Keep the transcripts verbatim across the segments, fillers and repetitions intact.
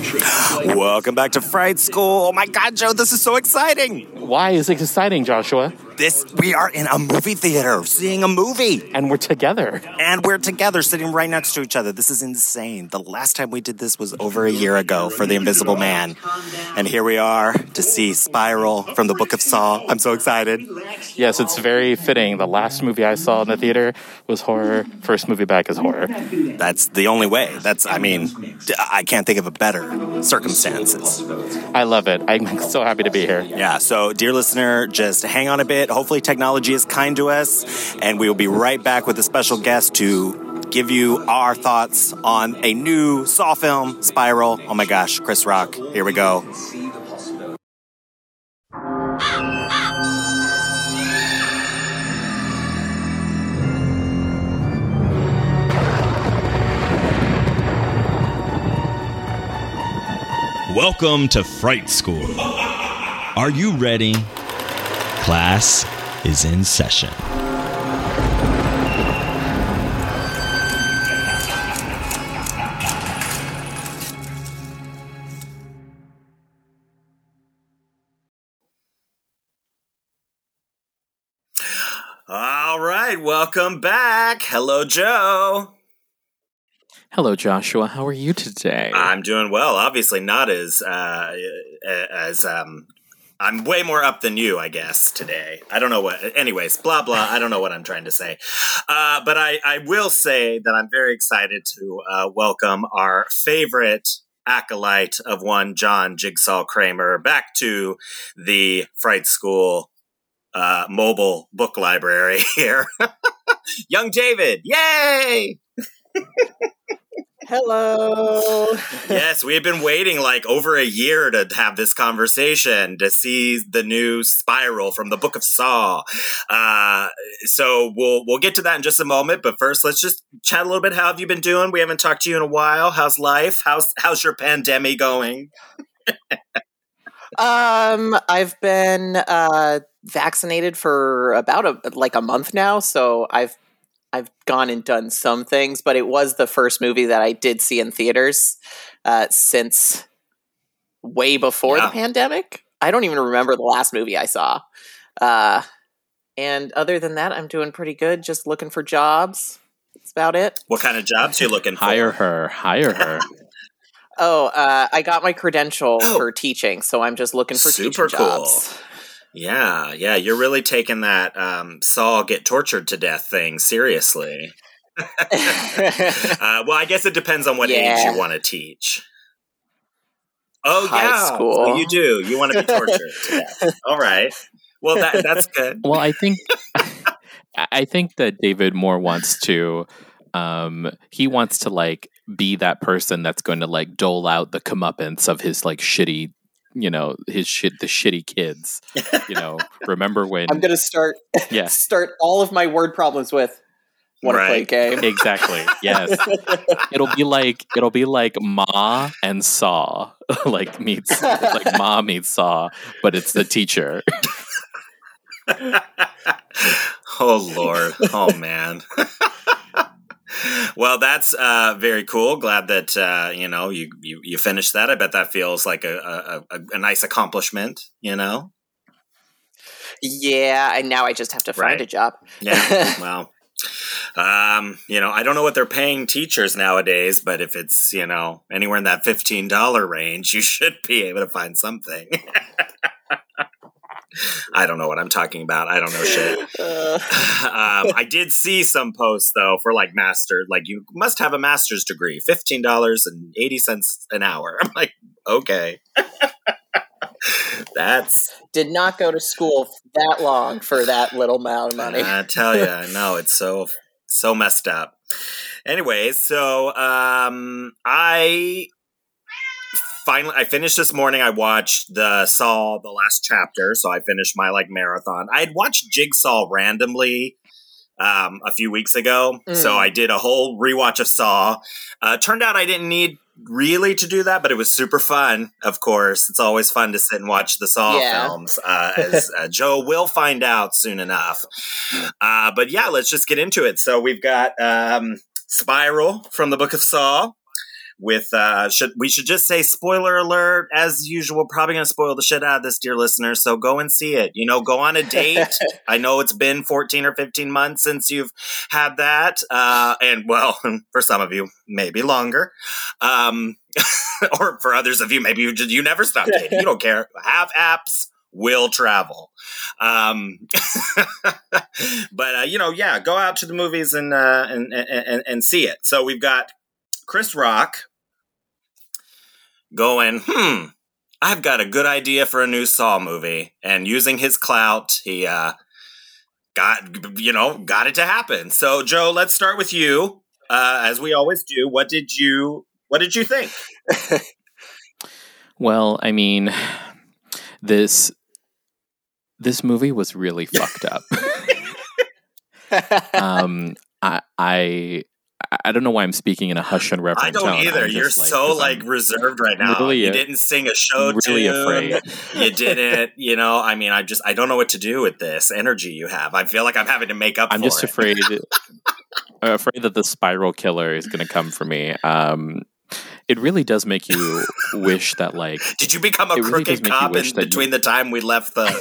Welcome back to Fright School. Oh my God, Joe, this is so exciting. Why is it exciting, Joshua? This, we are in a movie theater seeing a movie. And we're together. And we're together sitting right next to each other. This is insane. The last time we did this was over a year ago for The Invisible Man. And here we are to see Spiral from the Book of Saw. I'm so excited. Yes, it's very fitting. The last movie I saw in the theater was horror. First movie back is horror. That's the only way. That's, I mean, I can't think of a better circumstances. I love it. I'm so happy to be here. Yeah, so dear listener, just hang on a bit. Hopefully technology is kind to us, and we will be right back with a special guest to give you our thoughts on a new Saw film, Spiral. Oh my gosh, Chris Rock. Here we go. Welcome to Fright School. Are you ready? Class is in session. All right, welcome back. Hello, Joe. Hello, Joshua. How are you today? I'm doing well. Obviously not as, uh, as, um, I'm way more up than you, I guess, today. I don't know what, anyways, blah, blah. I don't know what I'm trying to say. Uh, but I, I will say that I'm very excited to uh, welcome our favorite acolyte of one John Jigsaw Kramer back to the Fright School uh, mobile book library here. Young David, yay! Hello. Yes, we've been waiting like over a year to have this conversation, to see the new Spiral from the Book of Saw. Uh, so we'll we'll get to that in just a moment. But first, let's just chat a little bit. How have you been doing? We haven't talked to you in a while. How's life? How's how's your pandemic going? um, I've been uh, vaccinated for about a like a month now, so I've I've gone and done some things, but it was the first movie that I did see in theaters uh, since way before yeah. the pandemic. I don't even remember the last movie I saw. Uh, and other than that, I'm doing pretty good. Just looking for jobs. That's about it. What kind of jobs are you looking for? Hire her. Hire her. oh, uh, I got my credential oh. for teaching, so I'm just looking for Super teaching cool. jobs. Yeah, yeah, you're really taking that um, Saw get tortured to death thing seriously. uh, well, I guess it depends on what yeah. age you want to teach. Oh, High yeah. school. Oh, you do. You want to be tortured to death. All right. Well, that that's good. Well, I think I think that David Moore wants to um, he wants to like be that person that's going to like dole out the comeuppance of his like shitty, you know, his shit, the shitty kids, you know, remember when I'm going to start, yeah. start all of my word problems with want right. to play game. Exactly. Yes. It'll be like, it'll be like Ma and Saw, like meets, like Ma meets Saw, but it's the teacher. Oh, Lord. Oh, man. Well, that's uh, very cool. Glad that, uh, you know, you, you, you finished that. I bet that feels like a, a, a nice accomplishment, you know? Yeah, and now I just have to find right. a job. Yeah, well, um, you know, I don't know what they're paying teachers nowadays, but if it's, you know, anywhere in that fifteen dollars range, you should be able to find something. I don't know what I'm talking about. I don't know shit. Uh. um, I did see some posts, though, for like master. Like, you must have a master's degree. fifteen dollars and eighty cents an hour. I'm like, okay. That's... Did not go to school that long for that little amount of money. I tell you, I know. It's so, so messed up. Anyways, so um, I... Finally, I finished this morning. I watched the Saw, the last chapter, so I finished my like marathon. I had watched Jigsaw randomly um, a few weeks ago, mm. so I did a whole rewatch of Saw. Uh, turned out I didn't need really to do that, but it was super fun. Of course, it's always fun to sit and watch the Saw yeah. films, uh, as uh, Joe will find out soon enough. Uh, but yeah, let's just get into it. So we've got um, Spiral from the Book of Saw. with uh, should we should just say spoiler alert as usual. Probably going to spoil the shit out of this, dear listener. So go and see it. You know, go on a date. I know it's been fourteen or fifteen months since you've had that, uh, and well, for some of you, maybe longer. Um, or for others of you, maybe you just, you never stop dating. You don't care. Have apps. Will travel. Um, but, uh, you know, yeah, go out to the movies and, uh, and, and, and see it. So we've got Chris Rock going, hmm, I've got a good idea for a new Saw movie. And using his clout, he uh, got, you know, got it to happen. So, Joe, let's start with you. Uh, as we always do, what did you, what did you think? Well, I mean, this... This movie was really fucked up. um, I, I I don't know why I'm speaking in a hush and reverent I don't tone. either. I'm You're like, so like I'm reserved right now. Really, you didn't sing a show really tune. Afraid. You didn't. You know, I mean, I just I don't know what to do with this energy you have. I feel like I'm having to make up. I'm for just it. afraid. I'm afraid that the spiral killer is going to come for me. Um, It really does make you wish that, like... Did you become a really crooked cop in between you... the time we left the...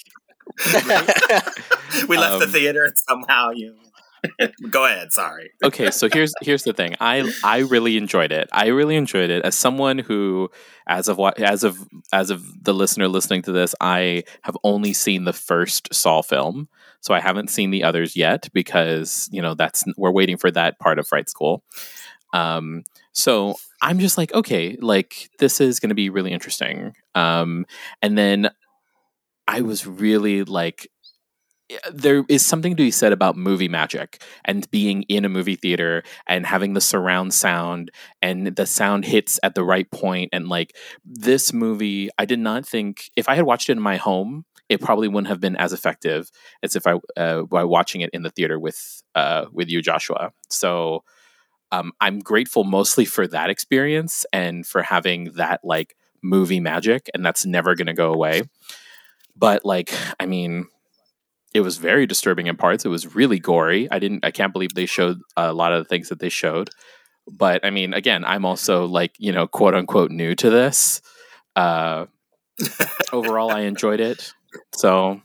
we left um, the theater and somehow you... Go ahead, sorry. Okay, so here's here's the thing. I I really enjoyed it. I really enjoyed it. As someone who, as of as of as of the listener listening to this, I have only seen the first Saw film. So I haven't seen the others yet because, you know, that's we're waiting for that part of Fright School. Um So I'm just like, okay, like this is going to be really interesting. Um, and then I was really like, there is something to be said about movie magic and being in a movie theater and having the surround sound and the sound hits at the right point. And like this movie, I did not think if I had watched it in my home, it probably wouldn't have been as effective as if I, uh, by watching it in the theater with, uh, with you, Joshua. So, Um, I'm grateful mostly for that experience and for having that like movie magic, and that's never going to go away. But like, I mean, it was very disturbing in parts. It was really gory. I didn't, I can't believe they showed a lot of the things that they showed. But I mean, again, I'm also like, you know, quote unquote new to this. Uh, overall, I enjoyed it. So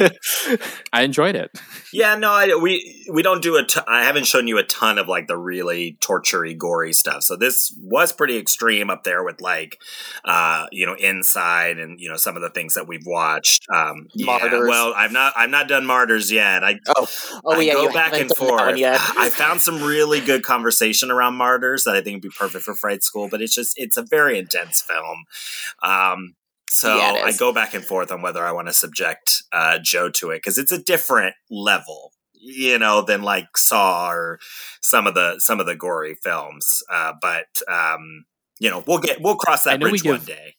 I enjoyed it. Yeah, no, I, we we don't do a. T- I haven't shown you a ton of like the really tortury, gory stuff. So this was pretty extreme up there with like, uh, you know, Inside and you know some of the things that we've watched. Um, Martyrs. Yeah, well, I've not I've not done Martyrs yet. I oh oh I yeah, go you back and forth. Yet. I found some really good conversation around Martyrs that I think would be perfect for Fright School, but it's just it's a very intense film. Um, So yeah, I go back and forth on whether I want to subject uh, Joe to it because it's a different level, you know, than like Saw or some of the some of the gory films. Uh, but um, you know, we'll get we'll cross that bridge give, one day.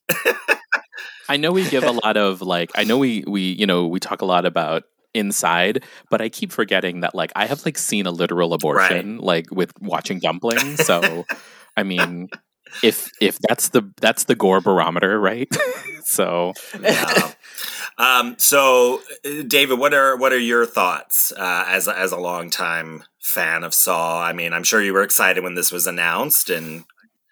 I know we give a lot of like I know we we you know we talk a lot about Inside, but I keep forgetting that like I have like seen a literal abortion right. like with watching Dumplings. So I mean. If if that's the that's the gore barometer, right? so, yeah. um, so David, what are what are your thoughts uh, as a, as a longtime fan of Saw? I mean, I'm sure you were excited when this was announced, and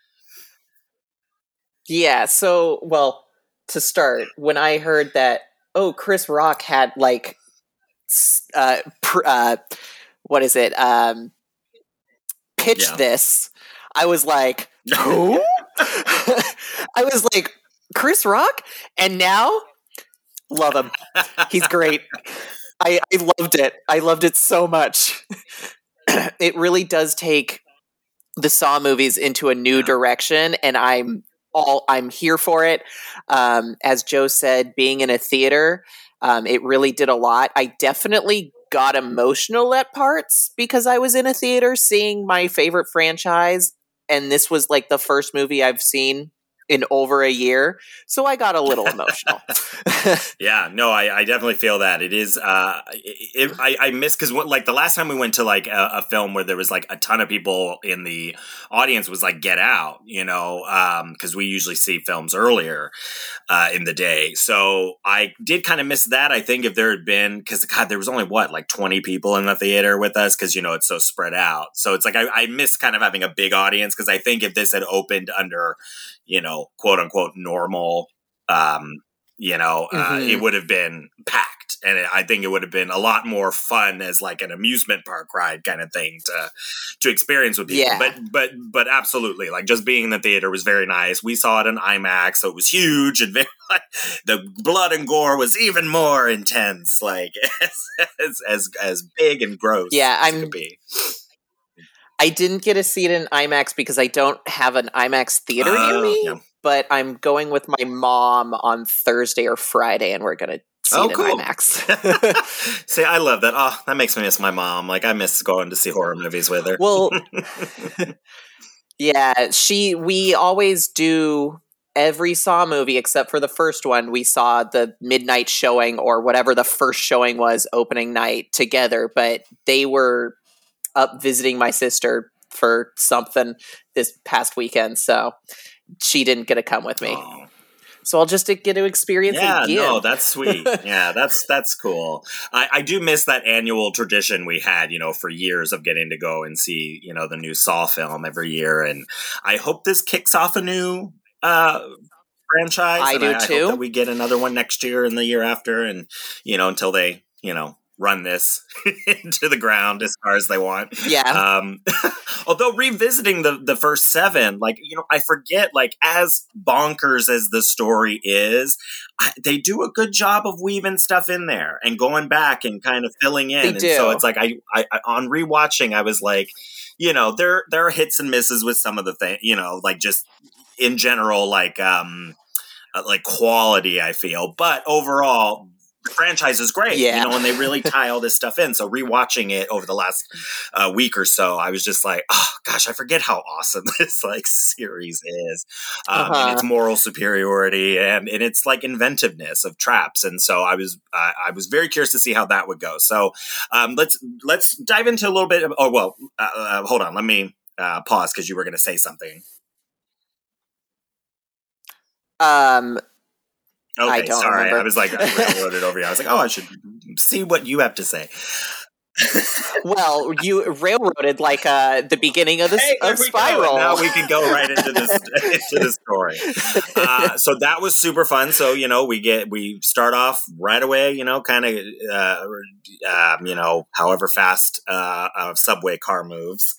yeah. So, well, to start, when I heard that, oh, Chris Rock had like, uh, pr- uh what is it? Um, pitched yeah. this. I was like. Who? I was like, Chris Rock? And now, love him. He's great. I, I loved it. I loved it so much. It really does take the Saw movies into a new yeah. direction, and I'm all I'm here for it. Um, as Joe said, being in a theater, um, it really did a lot. I definitely got emotional at parts because I was in a theater seeing my favorite franchise. And this was like the first movie I've seen in over a year, so I got a little emotional. Yeah, no, I, I definitely feel that it is. Uh, it, I, I miss because like the last time we went to like a, a film where there was like a ton of people in the audience was like Get Out, you know, because um, we usually see films earlier uh, in the day. So I did kind of miss that. I think if there had been, because God, there was only what like twenty people in the theater with us because you know it's so spread out. So it's like I, I miss kind of having a big audience because I think if this had opened under, you know, quote unquote normal, um, you know, uh, Mhm. it would have been packed, and it, I think it would have been a lot more fun as like an amusement park ride kind of thing to to experience with people. Yeah. But but but absolutely, like just being in the theater was very nice. We saw it in IMAX, so it was huge, and very, like, the blood and gore was even more intense, like as as as, as big and gross. Yeah, as it I'm- could be. I didn't get to see it in IMAX because I don't have an IMAX theater near Oh, me. yeah. But I'm going with my mom on Thursday or Friday, and we're gonna see Oh, it cool. in IMAX. See, I love that. Oh, that makes me miss my mom. Like I miss going to see horror movies with her. Well, yeah, she. We always do every Saw movie except for the first one. We saw the midnight showing or whatever the first showing was, opening night together. But they were up visiting my sister for something this past weekend, so she didn't get to come with me. Oh. So I'll just get to experience Yeah, it again. no, that's sweet. Yeah, that's that's cool. I, I do miss that annual tradition we had, you know, for years of getting to go and see, you know, the new Saw film every year, and I hope this kicks off a new uh, franchise. I and do I, I too. hope that we get another one next year and the year after, and you know, until they, you know, run this into the ground as far as they want. Yeah. Um, although revisiting the, the first seven, like, you know, I forget, like, as bonkers as the story is, I, they do a good job of weaving stuff in there and going back and kind of filling in. They and do. so it's like, I, I, I on rewatching, I was like, you know, there, there are hits and misses with some of the things, you know, like just in general, like, um, uh, like quality, I feel, but overall, the franchise is great, Yeah. you know, and they really tie all this stuff in. So rewatching it over the last uh, week or so, I was just like, oh gosh, I forget how awesome this like series is, um, Uh-huh. and its moral superiority and, and its like inventiveness of traps. And so I was uh, I was very curious to see how that would go. So um, let's let's dive into a little bit. Of, oh well, uh, uh, hold on, let me uh, pause because you were going to say something. Um, Okay, I don't sorry. remember. I was like, I railroaded over you. I was like, oh, I should see what you have to say. well, you railroaded like uh, the beginning of the Hey, there of we go. Spiral. Now we can go right into this into the story. Uh, so that was super fun. So you know, we get we start off right away. You know, kind of uh, um, you know, however fast uh, a subway car moves,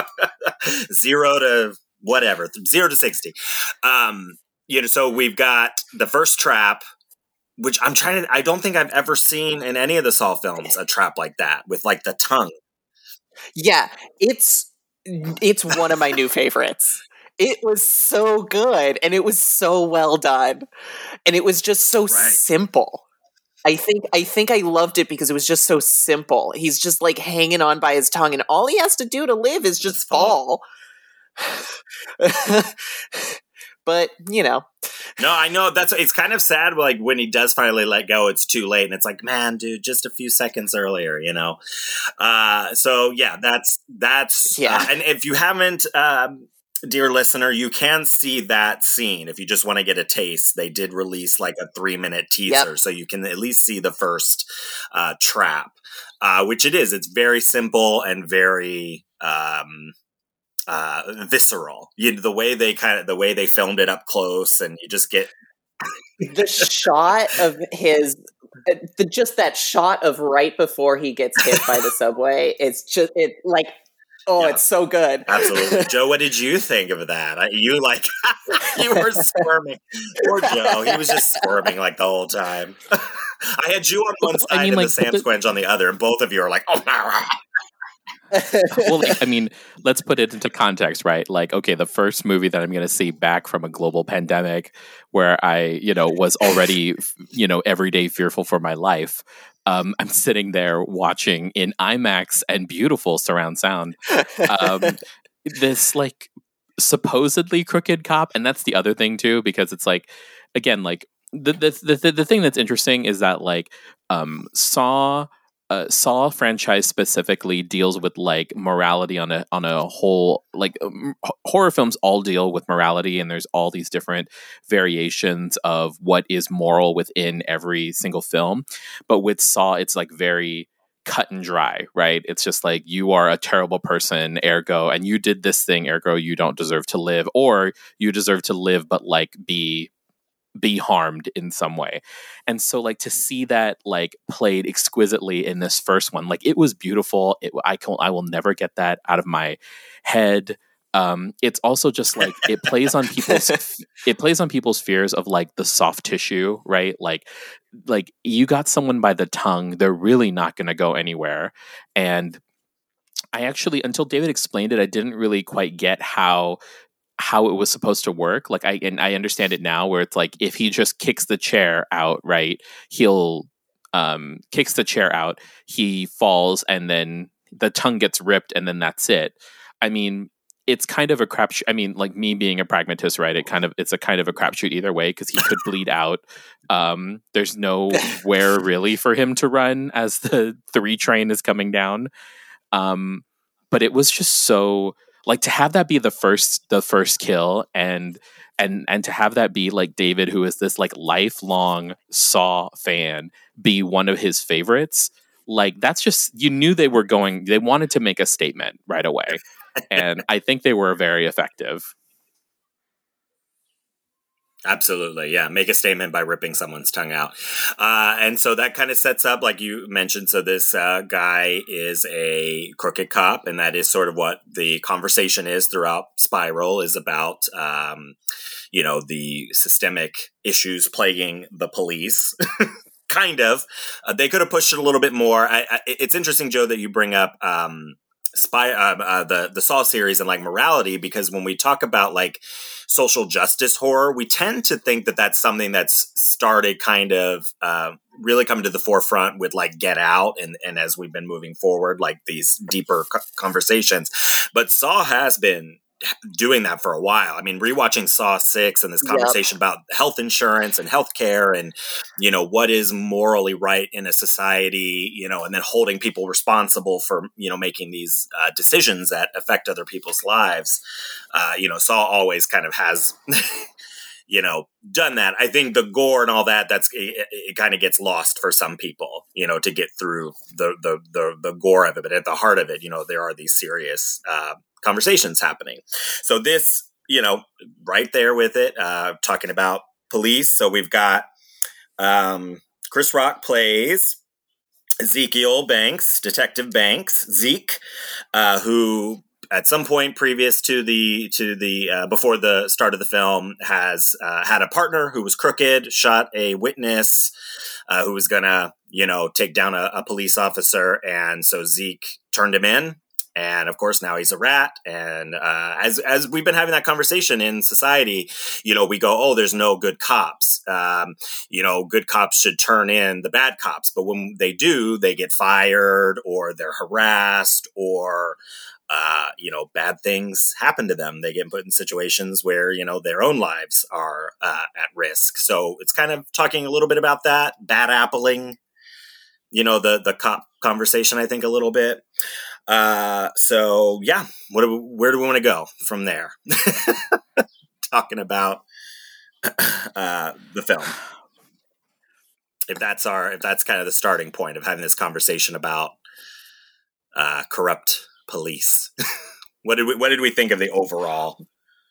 zero to whatever, zero to sixty. Um, you know, so we've got the first trap, which I'm trying to. I don't think I've ever seen in any of the Saw films a trap like that with like the tongue. Yeah, it's it's one of my new favorites. It was so good, and it was so well done, and it was just so Right. simple. I think I think I loved it because it was just so simple. He's just like hanging on by his tongue, and all he has to do to live is just Just fall. fall. But you know, No, I know that's it's kind of sad. Like when he does finally let go, it's too late, and it's like, man, dude, just a few seconds earlier, you know. Uh, so yeah, that's that's Yeah. uh, and if you haven't, um, dear listener, you can see that scene if you just want to get a taste. They did release like a three minute teaser, Yep. so you can at least see the first uh, trap, uh, which it is. It's very simple and very. Um, uh visceral, you know, the way they kind of the way they filmed it up close, and you just get the shot of his the, just that shot of right before he gets hit by the subway, it's just it like oh Yeah. it's so good. absolutely. Joe, what did you think of that? I, you like you were squirming. Poor Joe, he was just squirming like the whole time. I had you on one Well, side I mean, and like, the Sam the- Squinch on the other, and both of you are like, oh no. Well, like, I mean, let's put it into context, right? Like, okay, the first movie that I'm going to see back from a global pandemic where I, you know, was already, you know, every day fearful for my life. Um, I'm sitting there watching in IMAX and beautiful surround sound. Um, this like supposedly crooked cop. And that's the other thing too, because it's like, again, like the the the, the thing that's interesting is that like um Saw uh, Saw franchise specifically deals with like morality on a on a whole, like um, horror films all deal with morality, and there's all these different variations of what is moral within every single film. But with Saw, it's like very cut and dry, right? It's just like, you are a terrible person, ergo, and you did this thing, ergo you don't deserve to live, or you deserve to live but like be be harmed in some way. And so like to see that like played exquisitely in this first one, like it was beautiful. It, I can I will never get that out of my head. Um, it's also just like it plays on people's it plays on people's fears of like the soft tissue, right? Like like you got someone by the tongue, they're really not going to go anywhere. And I actually, until David explained it, I didn't really quite get how how it was supposed to work. Like I and I understand it now, where it's like if he just kicks the chair out, right, he'll um kicks the chair out, he falls, and then the tongue gets ripped, and then that's it. I mean, it's kind of a crapshoot. I mean, like me being a pragmatist, right? It kind of it's a kind of a crapshoot either way, because he could bleed out. Um, there's nowhere really for him to run as the three train is coming down. Um, but it was just so. Like to have that be the first, the first kill, and and and to have that be like David, who is this like lifelong Saw fan, be one of his favorites. Like that's just, you knew they were going, they wanted to make a statement right away, and I think they were very effective. Absolutely. Yeah. Make a statement by ripping someone's tongue out. Uh, and so that kind of sets up, like you mentioned, so this uh, guy is a crooked cop, and that is sort of what the conversation is throughout Spiral, is about, um, you know, the systemic issues plaguing the police. Kind of. Uh, they could have pushed it a little bit more. I, I, it's interesting, Joe, that you bring up um, spy uh, uh, the the Saw series and like morality, because when we talk about like social justice horror, we tend to think that that's something that's started kind of uh, really coming to the forefront with like Get Out, and and as we've been moving forward, like these deeper co- conversations. But Saw has been doing that for a while. I mean, rewatching Saw six and this conversation yep. about health insurance and healthcare, and you know what is morally right in a society, you know, and then holding people responsible for, you know, making these uh, decisions that affect other people's lives. Uh, you know, Saw always kind of has, you know, done that. I think the gore and all that, that's it, it kind of gets lost for some people, you know, to get through the the the, the gore of it. But at the heart of it, you know, there are these serious uh, conversations happening. So this, you know, right there with it, uh, talking about police. So we've got um, Chris Rock plays Ezekiel Banks, Detective Banks, Zeke, uh, who at some point previous to the to the uh, before the start of the film has uh, had a partner who was crooked, shot a witness uh, who was gonna, you know, take down a, a police officer, and so Zeke turned him in. And of course, now he's a rat. And uh, as as we've been having that conversation in society, you know, we go, oh, there's no good cops. Um, you know, good cops should turn in the bad cops. But when they do, they get fired, or they're harassed, or, uh, you know, bad things happen to them. They get put in situations where, you know, their own lives are uh, at risk. So it's kind of talking a little bit about that, bad appling, you know, the, the cop conversation, I think, a little bit. Uh, so yeah, what do we, where do we want to go from there? Talking about, uh, the film. If that's our, if that's kind of the starting point of having this conversation about, uh, corrupt police. What did we, what did we think of the overall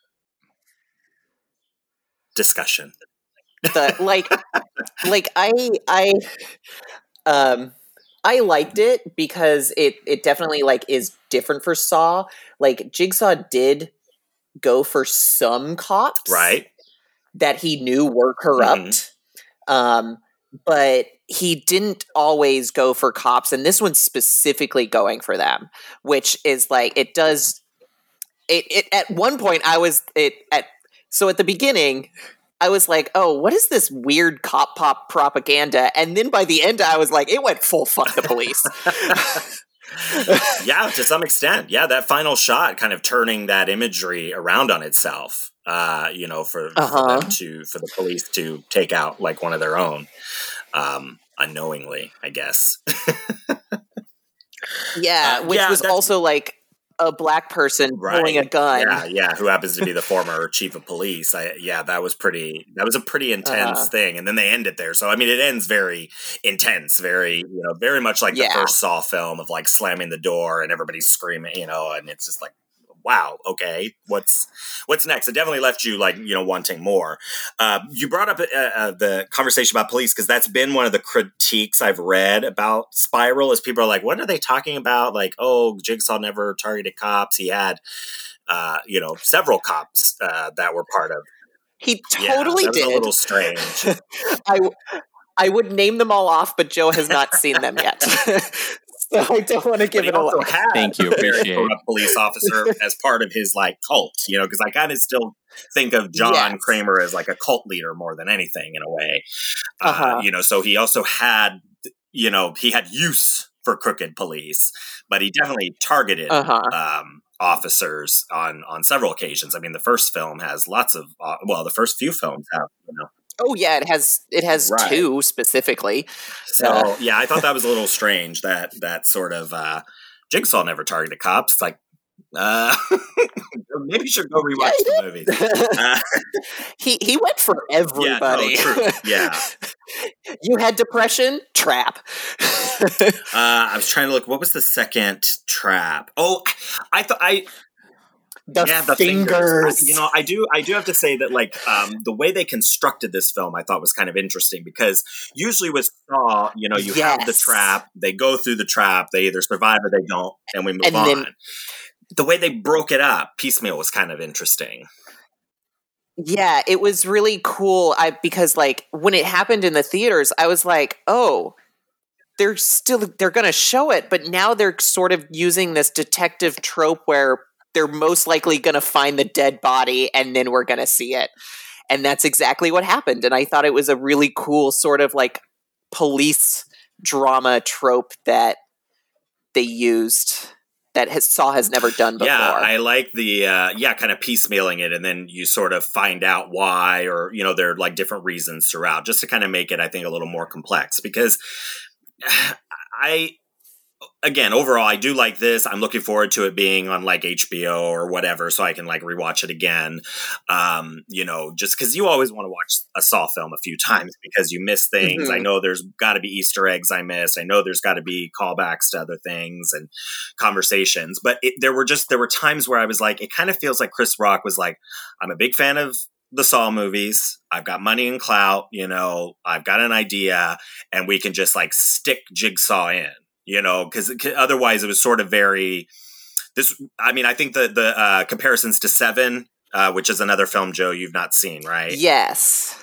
discussion? The, like, like I, I, um, I liked it because it it definitely like is different for Saw. Like Jigsaw did go for some cops, right, that he knew were corrupt, mm-hmm. um, but he didn't always go for cops. And this one's specifically going for them, which is like it does. It it at one point I was it at so at the beginning. I was like, oh, what is this weird cop pop propaganda? And then by the end, I was like, it went full fuck the police. Yeah, to some extent. Yeah, that final shot kind of turning that imagery around on itself. Uh, you know, for, Uh-huh. for them to for the police to take out like one of their own, um, unknowingly, I guess. Yeah, Uh, which yeah, was that's- also like a black person pulling a Right. gun. Yeah, yeah. Who happens to be the former chief of police. I, yeah, that was pretty, that was a pretty intense Uh-huh. thing. And then they end it there. So, I mean, it ends very intense, very, you know, very much like Yeah. the first Saw film of like slamming the door and everybody's screaming, you know, and it's just like, wow, okay, what's what's next? It definitely left you like, you know, wanting more. Uh, you brought up uh, uh, the conversation about police because that's been one of the critiques I've read about Spiral is people are like, what are they talking about? Like, oh, Jigsaw never targeted cops. He had, uh, you know, several cops uh, that were part of. He Yeah, totally that was did. a little strange. I, I would name them all off, but Joe has not seen them yet. So I don't want to give But he it also away. had Thank you, a very appreciate. corrupt police officer as part of his like cult, you know, because I kind of still think of John Yes. Kramer as like a cult leader more than anything in a way. Uh-huh. Uh, you know, so he also had, you know, he had use for crooked police, but he definitely targeted Uh-huh. um, officers on on several occasions. I mean, the first film has lots of, uh, well, the first few films have, you know. Oh yeah, it has it has Right. two specifically. So Uh, yeah, I thought that was a little strange that that sort of uh, Jigsaw never targeted cops. It's like, uh, maybe you should go rewatch Yeah, he the movie. Uh, he he went for yeah, no, everybody. true. Yeah. You had depression, trap. Uh, I was trying to look. What was the second trap? Oh, I thought I. the yeah, the fingers. fingers. I- you know, I do. I do have to say that, like, um, the way they constructed this film, I thought was kind of interesting because usually with Saw, you know, you have the Yes. trap, they go through the trap, they either survive or they don't, and we move And on. then- the way they broke it up, piecemeal, was kind of interesting. Yeah, it was really cool. I because like when it happened in the theaters, I was like, oh, they're still they're gonna show it, but now they're sort of using this detective trope where they're most likely gonna find the dead body and then we're gonna see it. And that's exactly what happened. And I thought it was a really cool sort of like police drama trope that they used that has, Saw has never done before. Yeah, I like the uh, yeah, kind of piecemealing it, and then you sort of find out why, or you know, there are like different reasons throughout, just to kind of make it, I think, a little more complex. Because I, again, overall, I do like this. I'm looking forward to it being on like H B O or whatever, so I can like rewatch it again. Um, you know, just because you always want to watch a Saw film a few times because you miss things. Mhm. I know there's got to be Easter eggs I missed. I know there's got to be callbacks to other things and conversations. But it, there were just there were times where I was like, it kind of feels like Chris Rock was like, I'm a big fan of the Saw movies. I've got money and clout. You know, I've got an idea, and we can just like stick Jigsaw in. You know, because otherwise it was sort of very this. I mean, I think the the uh, comparisons to Seven, uh, which is another film, Joe, you've not seen, right? Yes.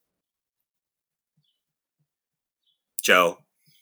Joe,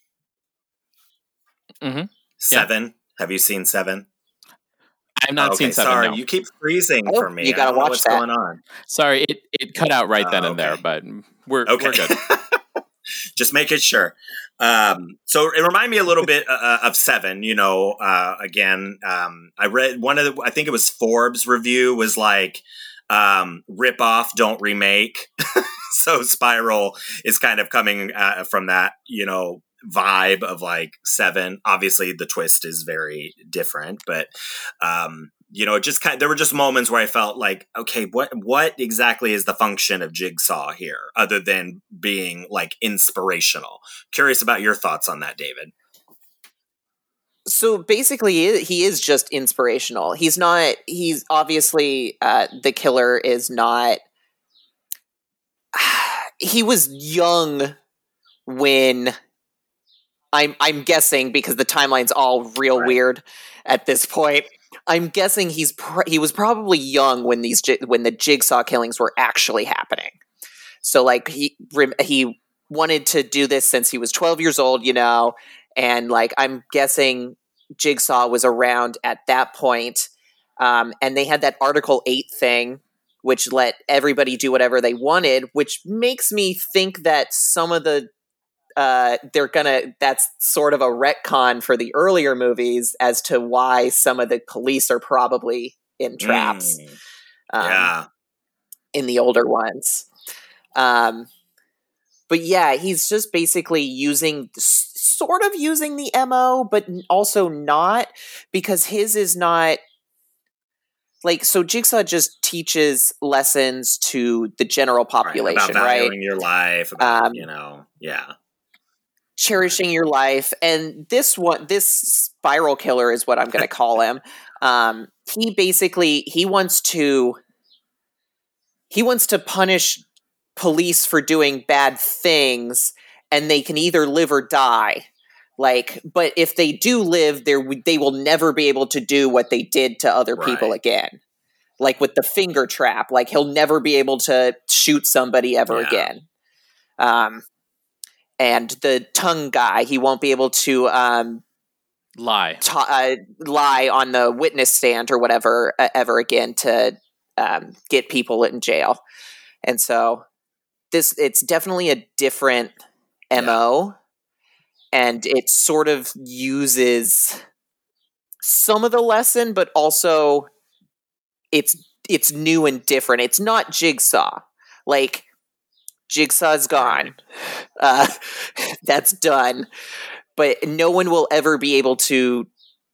Mhm. Seven. Have you seen Seven? I've not okay, seen Seven. Sorry, no. you keep freezing Oh, for me. you I gotta don't know watch what's that. going on. Sorry, it, it cut out right Oh, then and there, okay. but we're Okay. we're good. Just making sure. Um, so it reminded me a little bit uh, of Seven. You know, uh, again, um, I read one of the. I think it was Forbes review was like, um, "Rip off, don't remake." So Spiral is kind of coming uh, from that, you know, vibe of like Seven. Obviously, the twist is very different, but um, you know, it just kind of, there were just moments where I felt like, okay, what what exactly is the function of Jigsaw here, other than being like inspirational? Curious about your thoughts on that, David. So basically, he- he is just inspirational. He's not. He's obviously uh, the killer is not. He was young when. I'm I'm guessing because the timeline's all real Right. weird at this point. I'm guessing he's pr- he was probably young when these ji- when the Jigsaw killings were actually happening. So like he rem- he wanted to do this since he was twelve years old, you know, and like I'm guessing Jigsaw was around at that point. Um, and they had that Article eight thing, which let everybody do whatever they wanted, which makes me think that some of the uh, they're gonna, that's sort of a retcon for the earlier movies as to why some of the police are probably in traps. Mm, um, yeah. in the older ones. Um, but yeah, he's just basically using, sort of using the M O, but also not, because his is not, like, so Jigsaw just teaches lessons to the general population, right? About valuing right? your life, about, Um, you know, yeah. cherishing your life. And this one, this spiral killer is what I'm going to call him. Um, he basically, he wants to, he wants to punish police for doing bad things, and they can either live or die. Like, but if they do live, they they will never be able to do what they did to other people Right. again. Like with the finger trap, like he'll never be able to shoot somebody ever Yeah. again. Um, and the tongue guy, he won't be able to um, Lie. ta- uh, lie on the witness stand or whatever uh, ever again to um, get people in jail. And so this, it's definitely a different M O, and it sort of uses some of the lesson, but also it's it's new and different. It's not Jigsaw. Like, Jigsaw's gone. Uh, that's done. But no one will ever be able to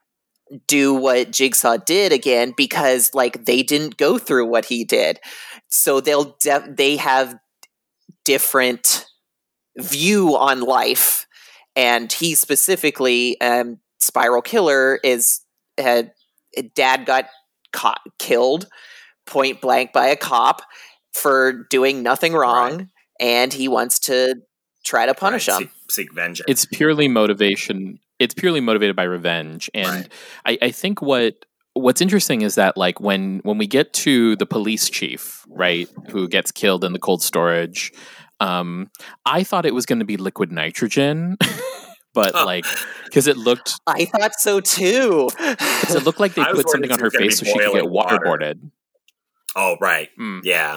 do what Jigsaw did again, because, like, they didn't go through what he did. So they'll de- they have different view on life. And he specifically, um, Spiral Killer, is had dad got caught, killed point blank by a cop for doing nothing wrong, Right. and he wants to try to punish Right. him. Seek, seek vengeance. It's purely motivation. It's purely motivated by revenge. And Right. I, I think what what's interesting is that, like, when when we get to the police chief, right, who gets killed in the cold storage, um, I thought it was going to be liquid nitrogen, but Oh. like, because it looked, I thought so too. because it looked like they I was put something worried on her it was gonna face so be she could get boiling water. waterboarded. Oh, right. Mm. Yeah.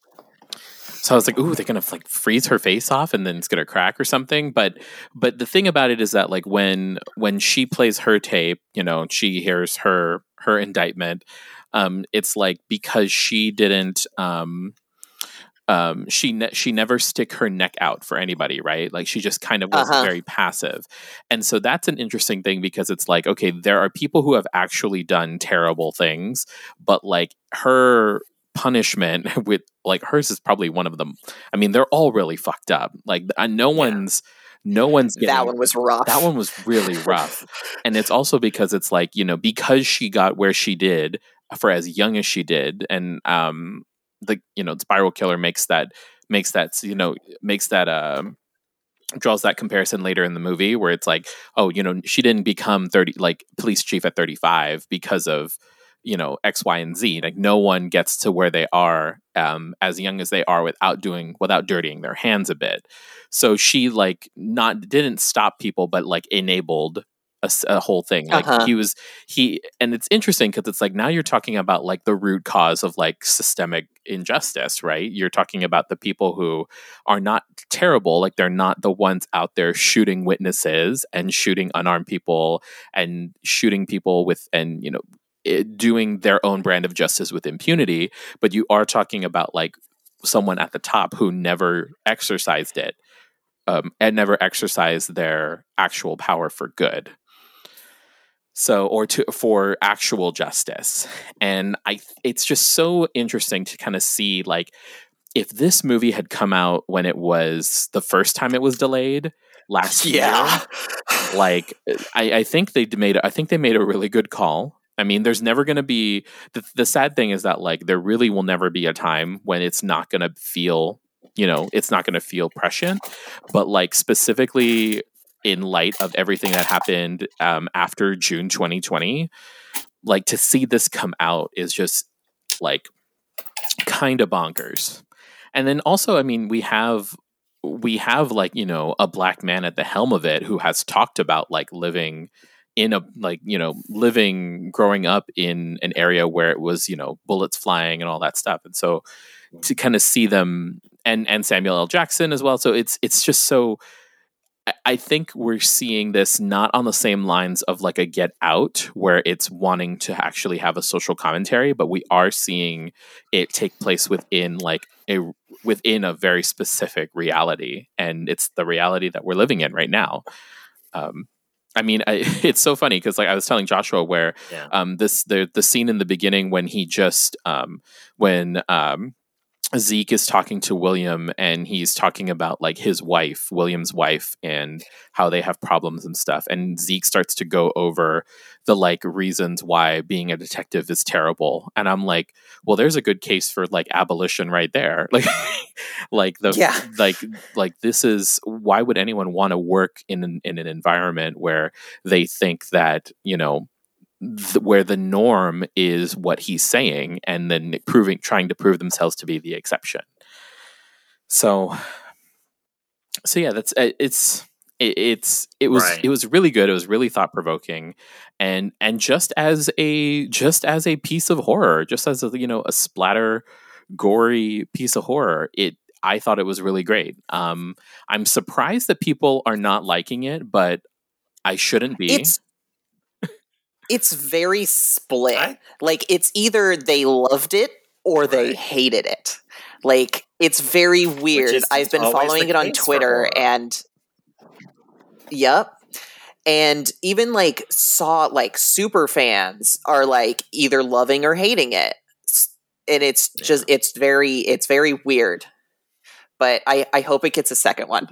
So I was like, "Ooh, they're gonna like freeze her face off, and then it's gonna crack or something." But, but the thing about it is that, like, when when she plays her tape, you know, she hears her her indictment. Um, it's like, because she didn't, um, um, she ne- she never stick her neck out for anybody, right? Like, she just kind of was Uh-huh. very passive, and so that's an interesting thing, because it's like, okay, there are people who have actually done terrible things, but like her punishment with, like, hers is probably one of them. I mean, they're all really fucked up. Like, uh, no one's no one's getting, That one was rough. that one was really rough. And it's also because it's like, you know, because she got where she did for as young as she did, and um the, you know, Spiral Killer makes that makes that you know makes that um draws that comparison later in the movie, where it's like, oh, you know, she didn't become thirty, like, police chief at thirty-five because of, you know, X, Y, and Z. Like, no one gets to where they are um, as young as they are without doing, without dirtying their hands a bit. So she, like, not didn't stop people, but like enabled a, s- a whole thing. Like, Uh-huh. he was he, and it's interesting because it's like, now you're talking about like the root cause of like systemic injustice, right? You're talking about the people who are not terrible, like, they're not the ones out there shooting witnesses and shooting unarmed people and shooting people with, and, you know, it, doing their own brand of justice with impunity, but you are talking about like someone at the top who never exercised it, um, and never exercised their actual power for good. So, or to for actual justice. And I, it's just so interesting to kind of see, like, if this movie had come out when it was the first time it was delayed last Yeah. year, like, I, I think they made I think they made a really good call. I mean, there's never going to be the, the sad thing is that, like, there really will never be a time when it's not going to feel, you know, it's not going to feel prescient. But, like, specifically in light of everything that happened um, after June twenty twenty, like, to see this come out is just, like, kind of bonkers. And then also, I mean, we have we have like, you know, a black man at the helm of it who has talked about like living in a, like, you know, living growing up in an area where it was, you know, bullets flying and all that stuff. And so to kind of see them, and and Samuel L. Jackson as well. So it's it's just so, I think we're seeing this not on the same lines of like a Get Out, where it's wanting to actually have a social commentary, but we are seeing it take place within like a within a very specific reality, and it's the reality that we're living in right now. Um, I mean, I, it's so funny because like I was telling Joshua where Yeah. um, this the the scene in the beginning when he just um, when um, Zeke is talking to William and he's talking about like his wife, William's wife, and how they have problems and stuff. And Zeke starts to go over the like reasons why being a detective is terrible. And I'm like, well, there's a good case for like abolition right there. Like, like the, Yeah. like, like this is, why would anyone want to work in an, in an environment where they think that, you know, Th- where the norm is what he's saying, and then proving, trying to prove themselves to be the exception. So, so yeah, that's uh, it's it, it's it was Right. it was really good. It was really thought provoking, and and just as a just as a piece of horror, just as a, you know, a splatter, gory piece of horror, it. I thought it was really great. Um, I'm surprised that people are not liking it, but I shouldn't be. It's it's very split. I- Like it's either they loved it or they Right. hated it. Like it's very weird. is I've been always following the it on case for Twitter horror. and yep. And even like saw like super fans are like either loving or hating it. S- And it's just it's very it's very weird. But I I hope it gets a second one.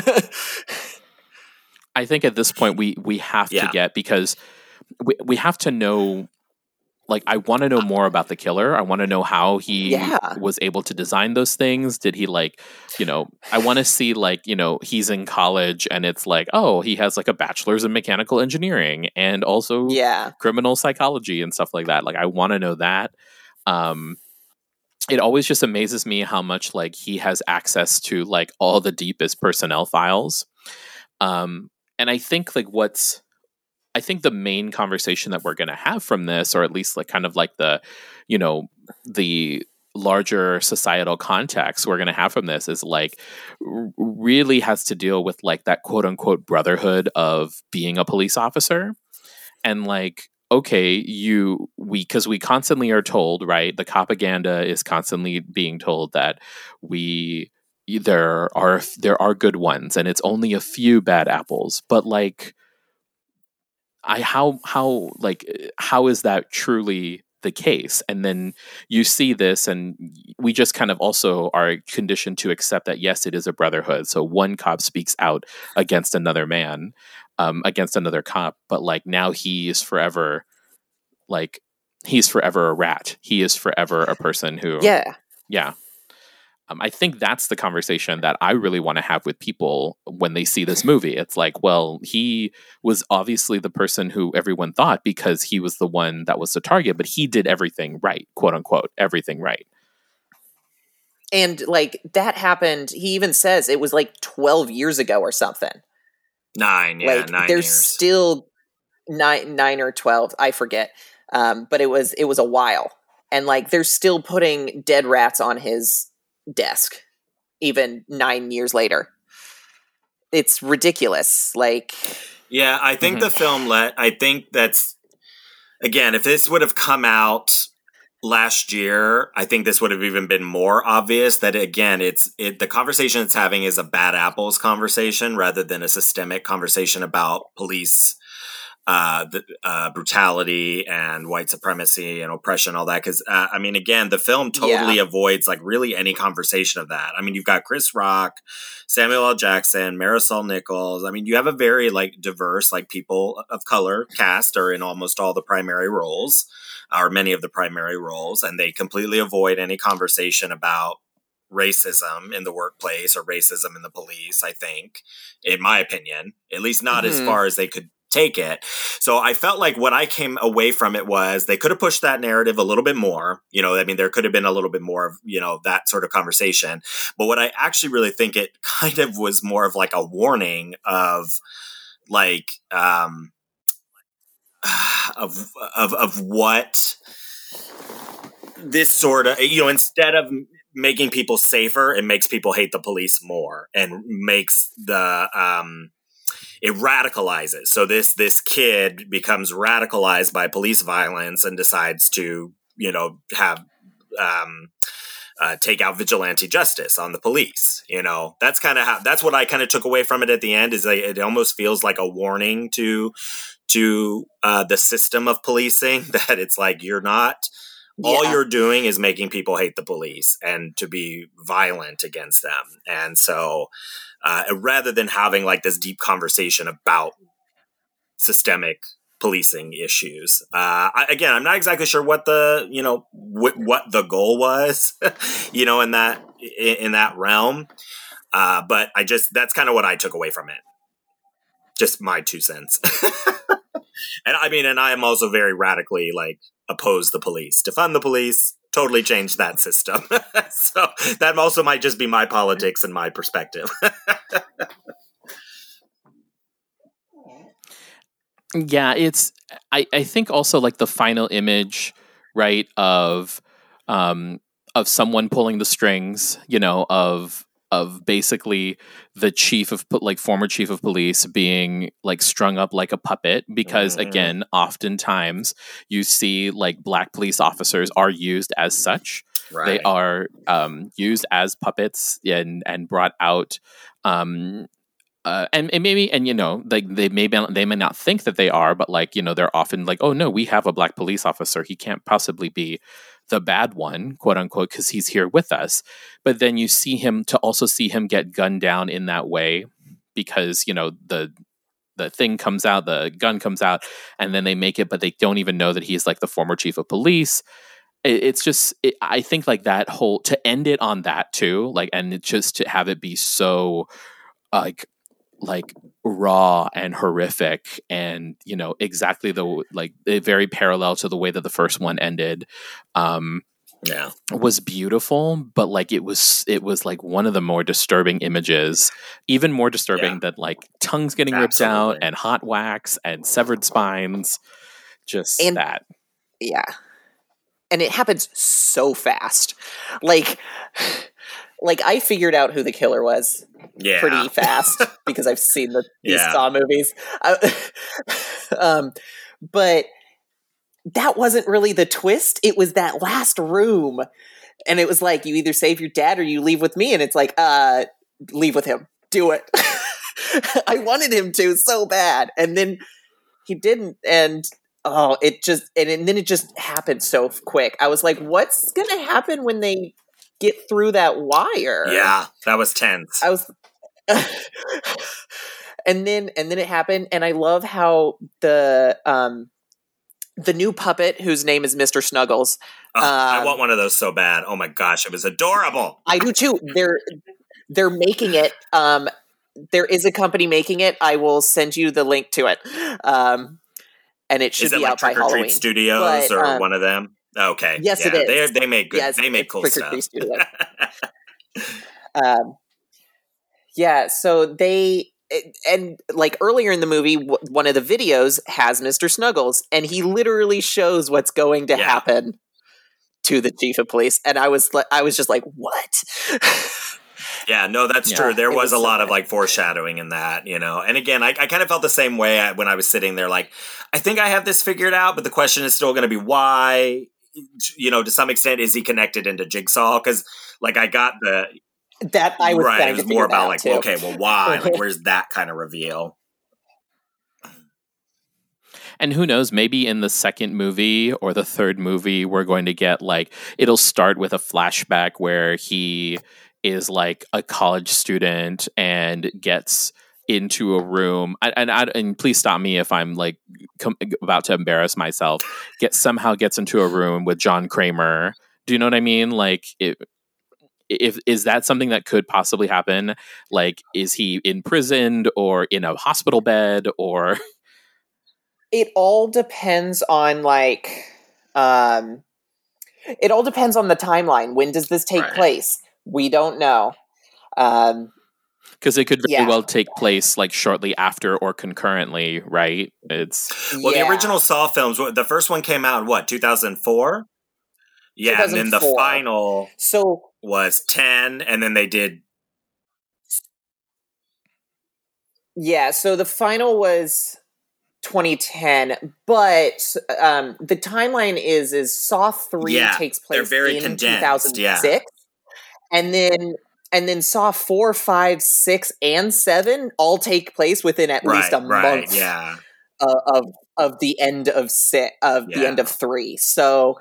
I think at this point we we have Yeah. to get, because we we have to know, like, I want to know more about the killer. I want to know how he Yeah. was able to design those things. Did he like, you know, I want to see like, you know, he's in college and it's like, oh, he has like a bachelor's in mechanical engineering and also Yeah. criminal psychology and stuff like that. Like I want to know that. Um it always just amazes me how much like he has access to like all the deepest personnel files. Um and I think like what's I think the main conversation that we're going to have from this, or at least like kind of like the, you know, the larger societal context we're going to have from this is like r- really has to deal with like that quote unquote brotherhood of being a police officer. And like, okay, you, we, cause we constantly are told, right? The propaganda is constantly being told that we, there are, there are good ones and it's only a few bad apples, but like, I how how like how is that truly the case? And then you see this, and we just kind of also are conditioned to accept that yes, it is a brotherhood. So one cop speaks out against another man, um, against another cop, but like now he is forever, like he's forever a rat. He is forever a person who, Yeah. yeah. Um, I think that's the conversation that I really want to have with people when they see this movie. It's like, well, he was obviously the person who everyone thought because he was the one that was the target, but he did everything right, quote unquote, everything right. And like that happened, he even says it was like twelve years ago or something. Nine, yeah, like nine there's years. still nine nine or twelve, I forget. Um, but it was it was a while. And like they're still putting dead rats on his desk even nine years later. It's ridiculous. Like Yeah, I think Mhm. the film let. I think that's again, if this would have come out last year, I think this would have even been more obvious that again, it's it. The conversation it's having is a bad apples conversation rather than a systemic conversation about police. Uh, the, uh, brutality and white supremacy and oppression, all that. Because uh, I mean, again, the film totally Yeah. avoids like really any conversation of that. I mean, you've got Chris Rock, Samuel L. Jackson, Marisol Nichols. I mean, you have a very like diverse like people of color cast are in almost all the primary roles, or many of the primary roles, and they completely avoid any conversation about racism in the workplace or racism in the police. I think, in my opinion, at least not as Mhm. far as they could take it. So I felt like what I came away from it was they could have pushed that narrative a little bit more. You know, I mean, there could have been a little bit more of, you know, that sort of conversation. But what I actually really think it kind of was more of like a warning of like, um, of, of, of what this sort of, you know, instead of making people safer, it makes people hate the police more and makes the, um, it radicalizes. So this this kid becomes radicalized by police violence and decides to, you know, have um, uh, take out vigilante justice on the police. You know, that's kind of how that's what I kind of took away from it at the end. Is like, it almost feels like a warning to to uh, the system of policing that it's like you're not. All Yeah. you're doing is making people hate the police and to be violent against them. And so uh, rather than having like this deep conversation about systemic policing issues, uh, I, again, I'm not exactly sure what the, you know, wh- what the goal was, you know, in that, in, in that realm. Uh, but I just, that's kind of what I took away from it. Just my two cents. And I mean, and I am also very radically like, oppose the police, defund the police, totally change that system. So that also might just be my politics and my perspective. Yeah, it's I, I think also like the final image, right, of um of someone pulling the strings, you know, of of basically the chief of po- like former chief of police being like strung up like a puppet because Mhm. again, oftentimes you see like black police officers are used as such. Right. They are um used as puppets and and brought out um uh, and, and maybe and you know like they may be, they may not think that they are, but like you know they're often like, oh no, we have a black police officer, he can't possibly be the bad one, quote unquote, because he's here with us. But then you see him to also see him get gunned down in that way because you know the the thing comes out, the gun comes out, and then they make it, but they don't even know that he's like the former chief of police. It, it's just it, I think like that whole to end it on that too, like and it just to have it be so like like raw and horrific and you know exactly the like very parallel to the way that the first one ended um Yeah. was beautiful, but like it was it was like one of the more disturbing images, even more disturbing Yeah. than like tongues getting ripped out Absolutely. and hot wax and severed spines, just And- that. Yeah. And it happens so fast. Like like I figured out who the killer was Yeah. pretty fast because I've seen the these Yeah. Saw movies. I, um but that wasn't really the twist. It was that last room. And it was like you either save your dad or you leave with me and it's like uh leave with him. Do it. I wanted him to so bad. And then he didn't and oh, it just and, and then it just happened so quick. I was like, what's going to happen when they get through that wire? Yeah. That was tense. I was and then and then it happened and I love how the um the new puppet whose name is Mister Snuggles. Oh, I um, want one of those so bad. Oh my gosh. It was adorable. I do too. They're they're making it. Um, there is a company making it. I will send you the link to it. Um, and it should Is it be like out by Trick or Treat Halloween. Studios But, or um, one of them? Okay. yes, yeah, it is. They they make good. Yes, they make it's cool Trick or stuff. Treat Studios. Um, yeah, so they and like earlier in the movie, w- one of the videos has Mister Snuggles, and he literally shows what's going to Yeah. happen to the chief of police. And I was, li- I was just like, what? Yeah, no, that's Yeah, true. There it was, was a so lot of good. like foreshadowing in that, you know. And again, I, I kind of felt the same way I- when I was sitting there. Like, I think I have this figured out, but the question is still going to be why. You know, to some extent, is he connected into Jigsaw? Because, like, I got the That I was right. trying It was to more figure that about out like, too. well, okay, well, why? Like, where's that kind of reveal? And who knows, maybe in the second movie or the third movie, we're going to get like, it'll start with a flashback where he is like a college student and gets into a room. And, and, I, and please stop me if I'm like com- about to embarrass myself. Get somehow gets into a room with John Kramer. Do you know what I mean? Like, it, if is that something that could possibly happen? Like, is he imprisoned or in a hospital bed or? It all depends on like, um, it all depends on the timeline. When does this take Right. place? We don't know. Um, Because it could very Yeah. well take place like shortly after or concurrently, right? It's Well, yeah. the original Saw films, the first one came out in what, two thousand four? Yeah, and then the two thousand four. final So was ten, and then they did Yeah, so the final was twenty ten, but um, the timeline is is Saw three Yeah, takes they're place very in condensed, two thousand six, yeah. and then and then Saw four, five, six, and seven all take place within at least Right, a right, month yeah. uh, of of the end of si- of the end Yeah. of three. So,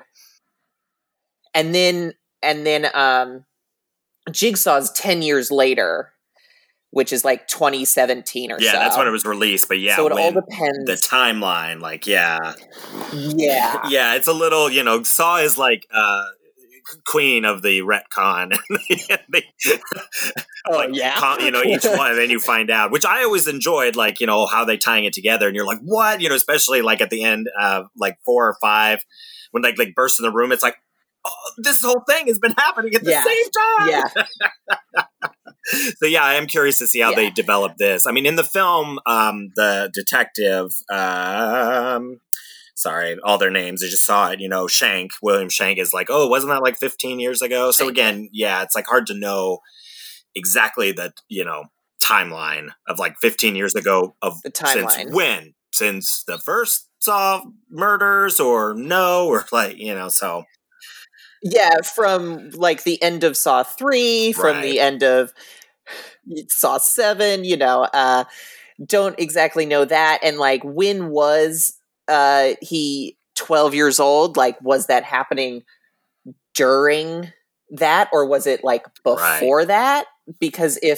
and then and then um, Jigsaw's ten years later, which is like twenty seventeen or Yeah, so. that's when it was released. But yeah, So it all when depends. the timeline, like, yeah. Yeah. Yeah, it's a little, you know, Saw is like uh queen of the retcon. They- Oh, like, yeah? con- you know, each one, and then you find out, which I always enjoyed, like, you know, how they tying it together, and you're like, what? You know, especially like at the end of like four or five, when like like burst in the room, it's like, oh, this whole thing has been happening at the Yeah. same time. Yeah. So yeah, I am curious to see how Yeah. they develop this. I mean, in the film, um, the detective, um, sorry, all their names, I just saw it, you know, Shank, William Shank is like, oh, wasn't that like fifteen years ago? So Shank. again, yeah, it's like hard to know exactly the, you know, timeline of like fifteen years ago of The since timeline. when? Since the first Saw murders or no? Or like, you know, so. Yeah, from like the end of Saw three, from Right. the end of Saw seven, you know, uh, don't exactly know that. And like, when was uh, he twelve years old? Like, was that happening during that, or was it like before that? Because if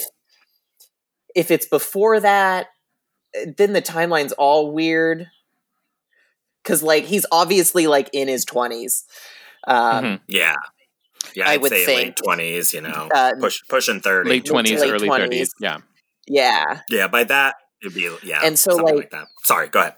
if it's before that, then the timeline's all weird. Because like, he's obviously like in his twenties. Um, Mhm. Yeah. Yeah, I I'd would say think, late twenties, you know, uh, push, pushing thirty. Late twenties, late early twenties. thirties. Yeah. Yeah. Yeah, by that, it'd be, yeah, And so, something like- like that. Sorry, go ahead.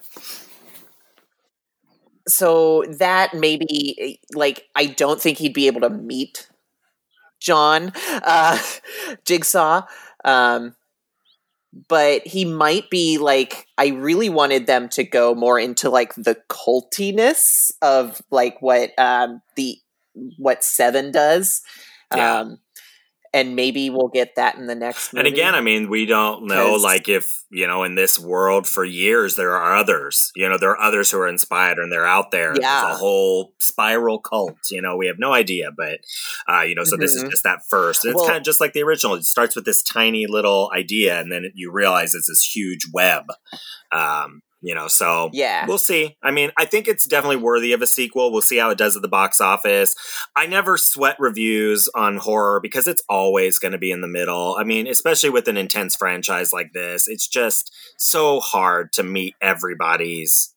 So that maybe, like, I don't think he'd be able to meet John uh, Jigsaw, um, but he might be like. I really wanted them to go more into like the cultiness of like what um, the what Seven does, Yeah. um, and maybe we'll get that in the next movie. And again, I mean, we don't know, 'Cause- like, if, you know, in this world for years, there are others, you know, there are others who are inspired and they're out there. Yeah. There's a whole spiral cult, you know, we have no idea, but, uh, you know, so this is Mhm. just that first. And it's Well- kind of just like the original. It starts with this tiny little idea and then you realize it's this huge web. Um, you know, so Yeah. we'll see. I mean, I think it's definitely worthy of a sequel. We'll see how it does at the box office. I never sweat reviews on horror because it's always going to be in the middle. I mean, especially with an intense franchise like this, it's just so hard to meet everybody's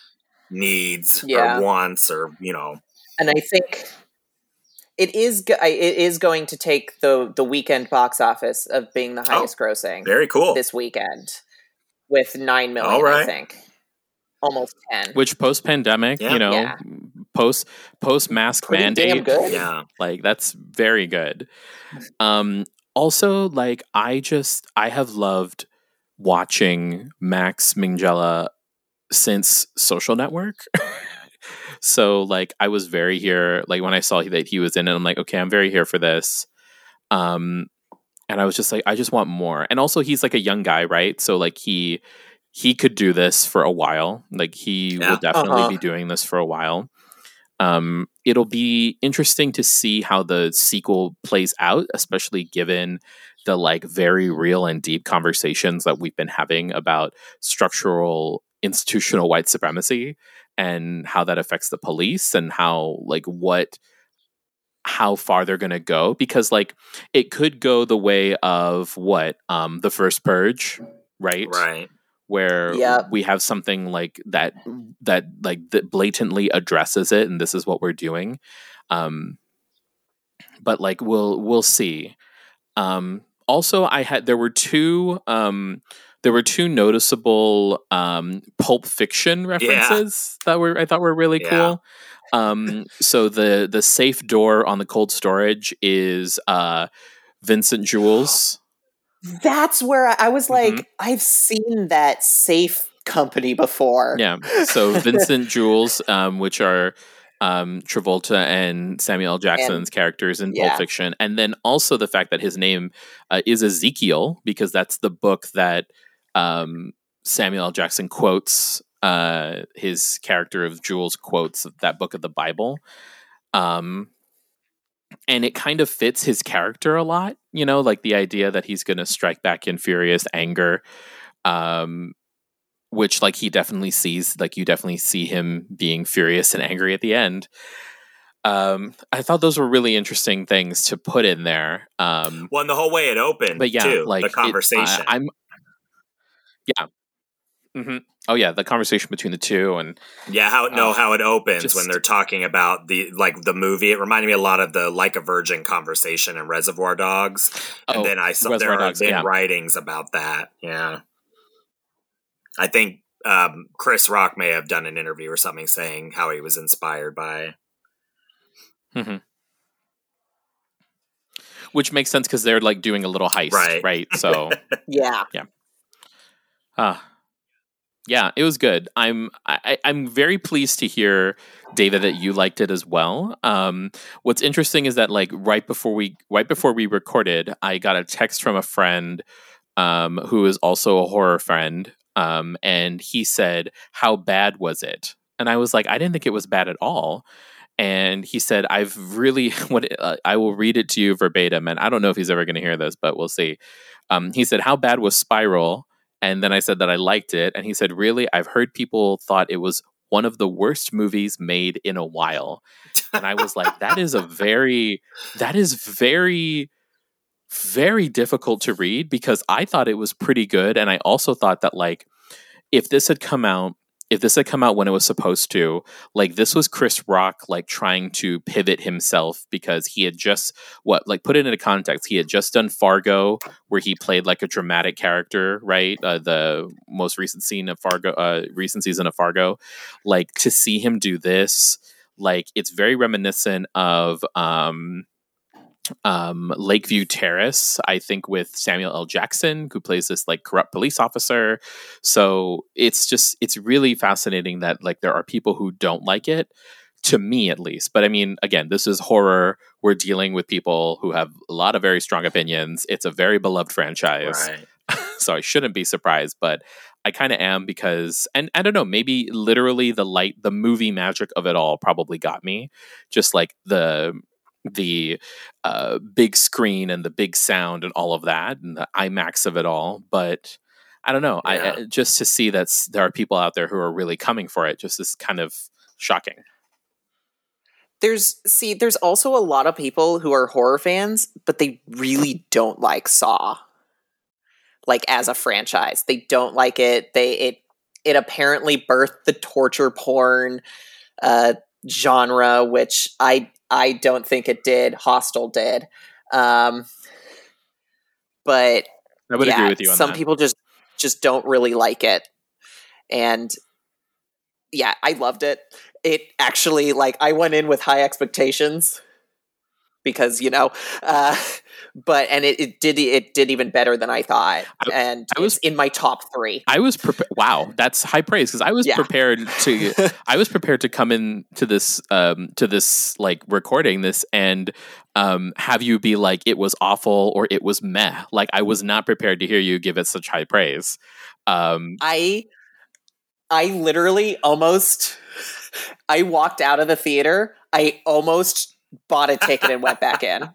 needs Yeah. or wants or, you know. And I think it is go- I- it is going to take the the weekend box office of being the highest grossing Very cool. this weekend with nine million. All right. I think almost ten. Which post pandemic, Yeah. you know, Yeah. post post mask Pretty damn mandate, good. Yeah. like that's very good. Um, also, like I just I have loved watching Max Minghella since Social Network. So like I was very here, like when I saw that he was in it, I'm like, okay, I'm very here for this. Um, and I was just like, I just want more. And also he's like a young guy, right? So like he he could do this for a while. Like he Yeah. will definitely Uh-huh. be doing this for a while. Um, it'll be interesting to see how the sequel plays out, especially given the like very real and deep conversations that we've been having about structural institutional white supremacy and how that affects the police and how like what how far they're going to go, because like it could go the way of what um the first Purge, right? Right. Where Yep. we have something like that that like that blatantly addresses it, and this is what we're doing. Um, but like we'll we'll see. Um, also, I had there were two um, there were two noticeable um, Pulp Fiction references that were I thought were really Yeah. cool. Um, so the the safe door on the cold storage is uh, Vincent Jules. That's where I, I was like, Mhm. I've seen that safe company before. Yeah. So Vincent Jules, um, which are um, Travolta and Samuel L. Jackson's And- characters in yeah. Pulp Fiction, and then also the fact that his name uh, is Ezekiel, because that's the book that um, Samuel L. Jackson quotes uh, his character of Jules quotes that book of the Bible. Um, and it kind of fits his character a lot, you know, like the idea that he's going to strike back in furious anger, um, which like he definitely sees, like you definitely see him being furious and angry at the end. Um, I thought those were really interesting things to put in there. Um, well, and the whole way it opened, but yeah, too, like the conversation. It, I, I'm, yeah. Mm-hmm. Oh yeah, the conversation between the two, and yeah, how no, uh, how it opens just, when they're talking about the like the movie. It reminded me a lot of the Like a Virgin conversation in Reservoir Dogs, and oh, then I saw there Dogs, have been yeah. writings about that. Yeah, I think um, Chris Rock may have done an interview or something saying how he was inspired by. Mm-hmm. Which makes sense because they're like doing a little heist, right? right? So yeah, yeah. Ah. Uh, Yeah, it was good. I'm I, I'm very pleased to hear, David, that you liked it as well. Um, what's interesting is that like right before we right before we recorded, I got a text from a friend um, who is also a horror friend, um, and he said, "How bad was it?" And I was like, "I didn't think it was bad at all." And he said, "I've really what uh, I will read it to you verbatim, and I don't know if he's ever going to hear this, but we'll see." Um, he said, "How bad was Spiral?" And then I said that I liked it. And he said, "Really? I've heard people thought it was one of the worst movies made in a while." And I was like, that is a very, that is very, very difficult to read because I thought it was pretty good. And I also thought that like, if this had come out, if this had come out when it was supposed to, like this was Chris Rock, like trying to pivot himself because he had just what, like put it into context. He had just done Fargo where he played like a dramatic character, right? Uh, the most recent scene of Fargo, uh, recent season of Fargo, like to see him do this, like it's very reminiscent of, um, um Lakeview Terrace, I think, with Samuel L. Jackson, who plays this like corrupt police officer. So it's just it's really fascinating that like there are people who don't like it, to me at least. But I mean, again, this is horror. We're dealing with people who have a lot of very strong opinions. It's a very beloved franchise. Right. So I shouldn't be surprised, but I kind of am because, and I don't know, maybe literally the light, the movie magic of it all probably got me. Just like the the uh, big screen and the big sound and all of that and the IMAX of it all. But I don't know. Yeah. I, just to see that there are people out there who are really coming for it just is kind of shocking. There's, see, there's also a lot of people who are horror fans, but they really don't like Saw. Like as a franchise, they don't like it. They, it, it apparently birthed the torture porn uh, genre, which I, I don't think it did. Hostel did. Um, but I would yeah, agree with you on some that. people just, just don't really like it. And yeah, I loved it. It actually, like, I went in with high expectations because, you know, uh, but, and it, it did, it did even better than I thought. I, and I was in my top three. I was prepared. Wow. That's high praise. Cause I was yeah. prepared to, I was prepared to come in to this, um, to this like recording this and, um, have you be like, it was awful or it was meh. Like I was not prepared to hear you give it such high praise. Um, I, I literally almost, I walked out of the theater. I almost bought a ticket and went back in.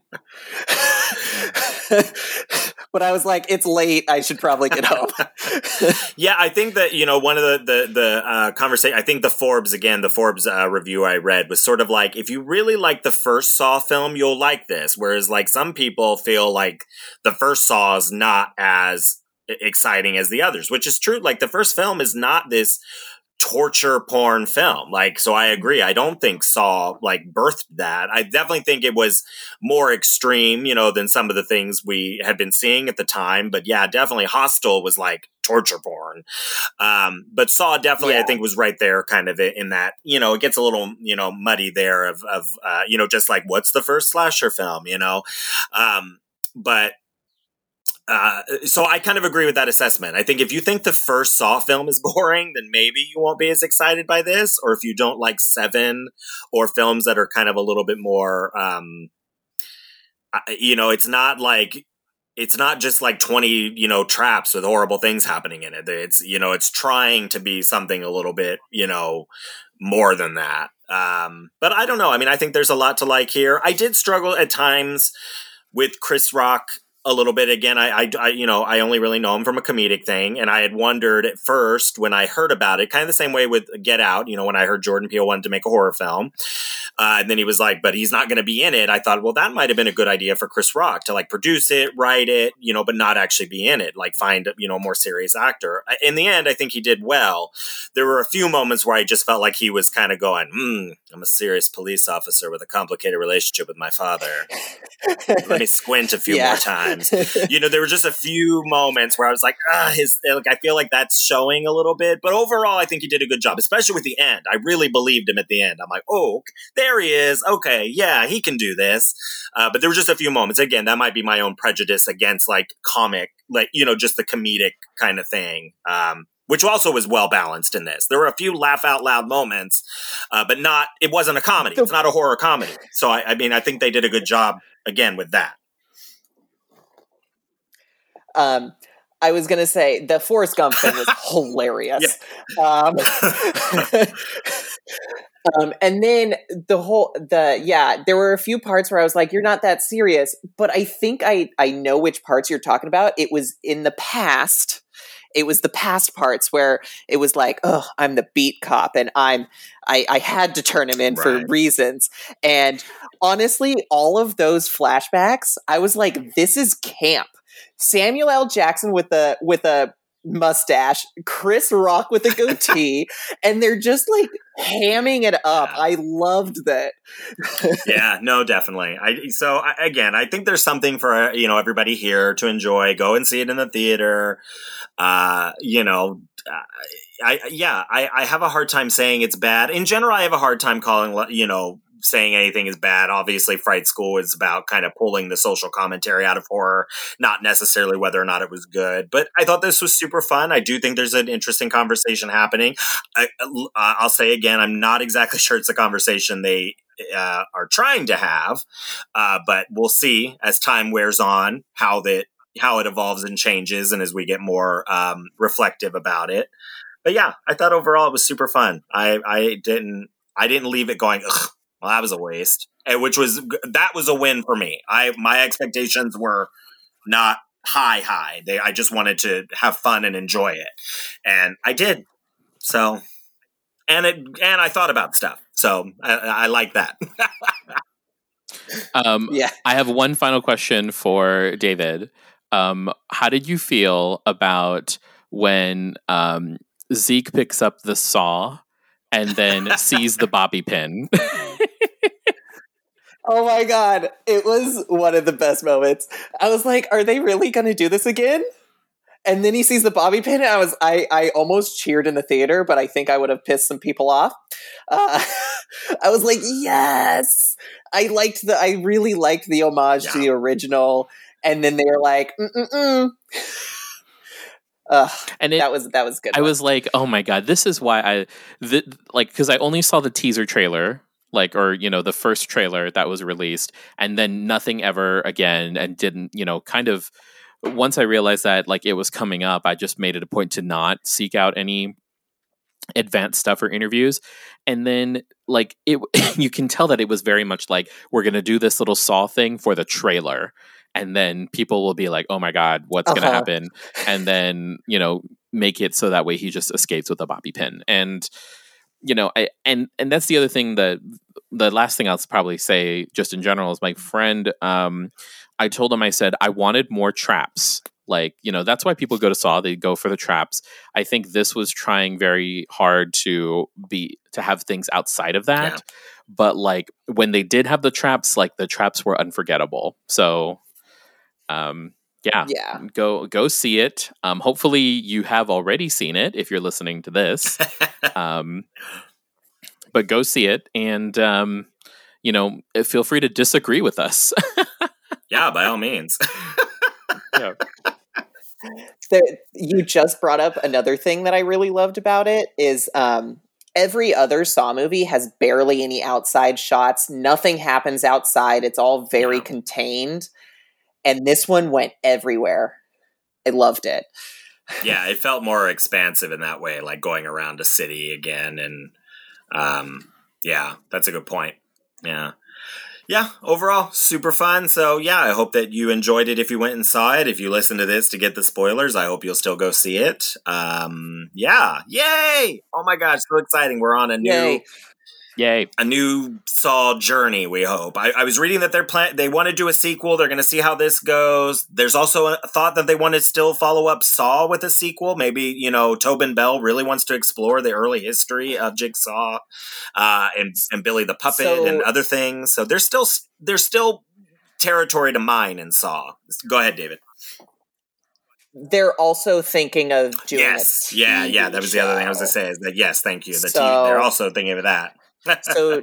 But I was like, it's late. I should probably get home. Yeah, I think that, you know, one of the, the, the uh, conversation, I think the Forbes, again, the Forbes uh, review I read was sort of like, if you really like the first Saw film, you'll like this. Whereas like some people feel like the first Saw is not as exciting as the others, which is true. Like the first film is not this torture porn film. Like, so I agree. I don't think Saw like birthed that. I definitely think it was more extreme, you know, than some of the things we had been seeing at the time. But yeah, definitely Hostel was like torture porn. Um, but Saw definitely, yeah. I think, was right there kind of in that, you know, it gets a little, you know, muddy there of, of uh, you know, just like what's the first slasher film, you know? Um, but Uh, so I kind of agree with that assessment. I think if you think the first Saw film is boring, then maybe you won't be as excited by this. Or if you don't like Seven or films that are kind of a little bit more, um, you know, it's not like it's not just like twenty, you know, traps with horrible things happening in it. It's, you know, it's trying to be something a little bit, you know, more than that. Um, but I don't know. I mean, I think there's a lot to like here. I did struggle at times with Chris Rock a little bit. Again, I, I, I, you know, I only really know him from a comedic thing. And I had wondered at first when I heard about it, kind of the same way with Get Out, you know, when I heard Jordan Peele wanted to make a horror film. Uh, and then he was like, but he's not going to be in it. I thought, well, that might have been a good idea for Chris Rock to like produce it, write it, you know, but not actually be in it, like find, you know, a more serious actor. In the end, I think he did well. There were a few moments where I just felt like he was kind of going, hmm, I'm a serious police officer with a complicated relationship with my father. Let me squint a few yeah. more times. You know, there were just a few moments where I was like, ah, his, like, I feel like that's showing a little bit, but overall, I think he did a good job, especially with the end. I really believed him at the end. I'm like, oh, there he is. Okay. Yeah, he can do this. Uh, but there were just a few moments. Again, that might be my own prejudice against like comic, like, you know, just the comedic kind of thing. Um, which also was well balanced in this. There were a few laugh out loud moments, uh, but not, it wasn't a comedy. It's not a horror comedy. So, I, I mean, I think they did a good job again with that. Um, I was going to say the Forrest Gump thing was hilarious. Um, um, and then the whole, the, yeah, there were a few parts where I was like, you're not that serious, but I think I, I know which parts you're talking about. It was in the past. It was the past parts where it was like, oh, I'm the beat cop and I'm, I, I had to turn him in right. for reasons. And honestly, all of those flashbacks, I was like, this is camp. Samuel L. Jackson with a with a mustache, Chris Rock with a goatee, and they're just like hamming it up. Yeah. I loved that. Yeah, no, definitely. I so I, again, I think there's something for you know everybody here to enjoy. Go and see it in the theater. Uh, you know, I, I yeah, I, I have a hard time saying it's bad. In general, I have a hard time calling you know. saying anything is bad. Obviously, Fright School is about kind of pulling the social commentary out of horror, not necessarily whether or not it was good. But I thought this was super fun. I do think there's an interesting conversation happening. I, uh, I'll say again, I'm not exactly sure it's a conversation they uh, are trying to have, uh, but we'll see as time wears on how that how it evolves and changes, and as we get more um, reflective about it. But yeah, I thought overall it was super fun. I, I didn't I didn't leave it going, ugh. Well, that was a waste, and which was that was a win for me. I my expectations were not high, high. They I just wanted to have fun and enjoy it, and I did. So, and it and I thought about stuff. So I, I like that. um, yeah, I have one final question for David. Um, how did you feel about when um, Zeke picks up the saw and then sees the bobby pin? Oh my God. It was one of the best moments. I was like, are they really going to do this again? And then he sees the bobby pin. And I was, I, I almost cheered in the theater, but I think I would have pissed some people off. Uh, I was like, yes, I liked the, I really liked the homage yeah. to the original. And then they were like, mm-mm-mm. Uh, and it, that was that was good. I one. was like, oh my God, this is why I th- like because I only saw the teaser trailer, like or you know the first trailer that was released, and then nothing ever again, and didn't you know kind of once I realized that like it was coming up, I just made it a point to not seek out any advanced stuff or interviews, and then like it, you can tell that it was very much like we're gonna do this little Saw thing for the trailer. And then people will be like, oh my God, what's uh-huh. going to happen? And then, you know, make it so that way he just escapes with a bobby pin. And, you know, I, and, and that's the other thing that the last thing I'll probably say just in general is my friend, um, I told him, I said, I wanted more traps. Like, you know, that's why people go to Saw, they go for the traps. I think this was trying very hard to be, to have things outside of that. Yeah. But like when they did have the traps, like the traps were unforgettable. So, Um, yeah, yeah, go, go see it. Um, hopefully you have already seen it if you're listening to this. um, but go see it and, um, you know, feel free to disagree with us. Yeah, by all means. Yeah. So you just brought up another thing that I really loved about it is, um, every other Saw movie has barely any outside shots. Nothing happens outside. It's all very yeah. contained. and this one went everywhere. I loved it. Yeah, it felt more expansive in that way, like going around a city again. And um, yeah, that's a good point. Yeah. Yeah, overall, super fun. So, yeah, I hope that you enjoyed it if you went and saw it. If you listen to this to get the spoilers, I hope you'll still go see it. Um, yeah, yay! Oh my gosh, so exciting. We're on a new... Yay. Yay. A new Saw journey, we hope. I, I was reading that they're plan- they want to do a sequel. They're going to see how this goes. There's also a thought that they want to still follow up Saw with a sequel. Maybe, you know, Tobin Bell really wants to explore the early history of Jigsaw uh, and, and Billy the Puppet So, and other things. So there's still, there's still territory to mine in Saw. Go ahead, David. They're also thinking of doing Yes. a Yeah, T V yeah. That was the other thing I was going to show. say is that, yes, thank you. The So- T V, they're also thinking of that. So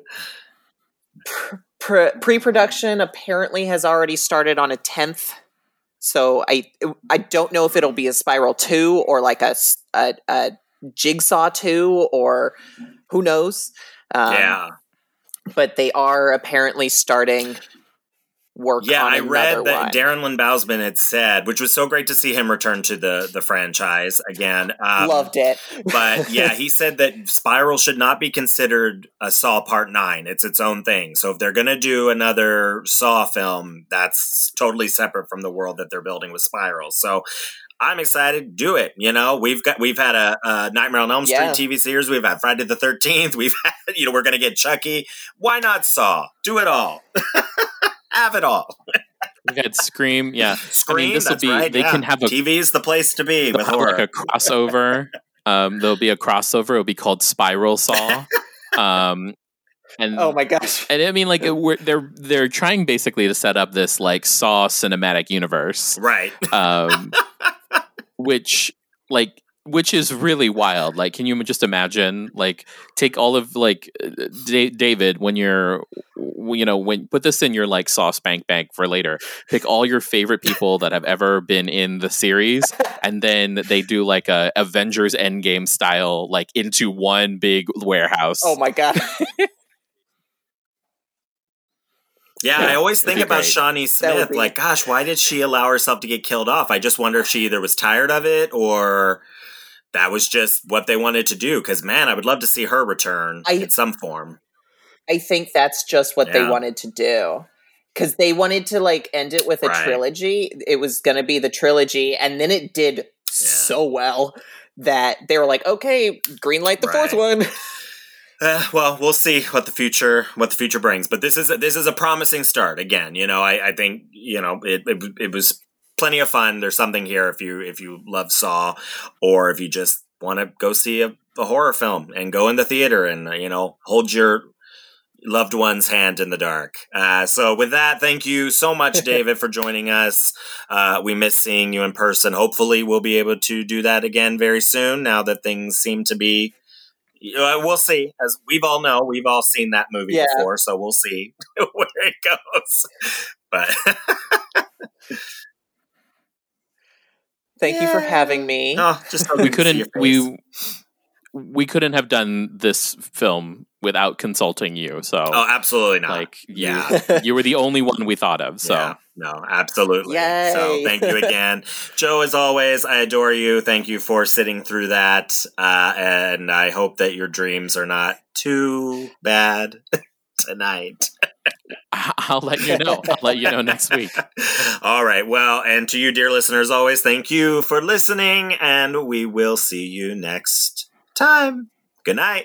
pre- pre-production apparently has already started on a tenth. So I I don't know if it'll be a Spiral two or like a, a, a Jigsaw two or who knows. Um, yeah. But they are apparently starting work Yeah, on I another read one. that Darren Lynn Bousman had said, which was so great to see him return to the, the franchise again. Um, Loved it. but yeah, he said that Spiral should not be considered a Saw Part nine. It's its own thing. So if they're going to do another Saw film, that's totally separate from the world that they're building with Spiral. So I'm excited. Do it. You know, we've got we've had a, a Nightmare on Elm Street Yeah. T V series. We've had Friday the thirteenth. We've had, you know, we're going to get Chucky. Why not Saw? Do it all. Have it all. We've had Scream. Yeah. Scream, I mean, this will that's be, right. they yeah. can have a, T V's the place to be with they'll have horror. like a crossover. um, there'll be a crossover. It'll be called Spiral Saw. um, and Oh my gosh. And I mean, like it- we're, they're they're trying basically to set up this like Saw cinematic universe, Right. um, which like which is really wild. Like, can you just imagine? Like, take all of like uh, Da- David when you're, you know, when put this in your like Saw Spank Bank for later. Pick all your favorite people that have ever been in the series, and then they do like a Avengers Endgame style, like into one big warehouse. Oh my god. Yeah, Yeah, I always it'd think be about great. Shawnee would Smith. be- Like, gosh, why did she allow herself to get killed off? I just wonder if she either was tired of it or that was just what they wanted to do. Because, man, I would love to see her return I- in some form. I think that's just what they Yeah. wanted to do. Because they wanted to like end it with a Right. trilogy. It was going to be the trilogy, and then it did so well that they were like, "Okay, greenlight the fourth Right. one." Uh, well, we'll see what the future what the future brings. But this is a, this is a promising start. Again, you know, I, I think you know it, it it was plenty of fun. There's something here if you if you love Saw, or if you just want to go see a, a horror film and go in the theater and you know hold your loved one's hand in the dark. Uh, so with that, thank you so much, David, for joining us. Uh, we miss seeing you in person. Hopefully we'll be able to do that again very soon now that things seem to be, uh, we'll see. As we've all know, we've all seen that movie Yeah. before, so we'll see where it goes. But Thank you for Yeah. having me. no, just so we can see your couldn't face. we we couldn't have done this film without consulting you. So Oh, absolutely not. like you, yeah. you were the only one we thought of. So Yeah, no, absolutely. Yay. So thank you again. Joe, as always, I adore you. Thank you for sitting through that. Uh, and I hope that your dreams are not too bad tonight. I- I'll let you know. I'll let you know next week. All right. Well, and to you, dear listeners, always thank you for listening. And we will see you next time. Good night.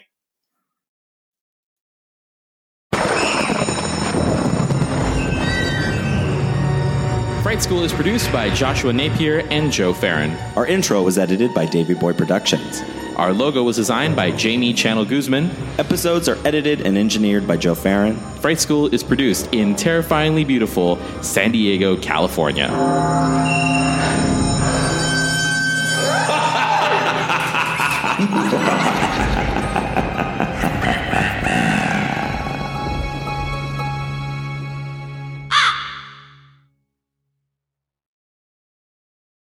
Fright School is produced by Joshua Napier and Joe Farron. Our intro was edited by Davey Boy Productions. Our logo was designed by Jamie Channel Guzman. Episodes are edited and engineered by Joe Farron. Fright School is produced in terrifyingly beautiful San Diego, California.